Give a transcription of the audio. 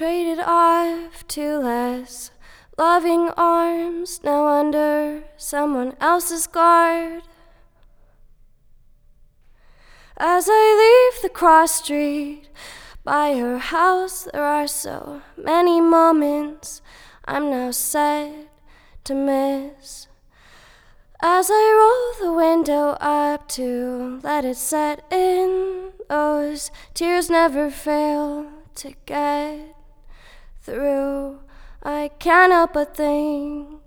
traded off to less loving arms, now under someone else's guard. As I leave the cross street by her house, there are so many moments I'm now sad to miss. As I roll the window up to let it set in, those tears never fail to get through. I can't help but think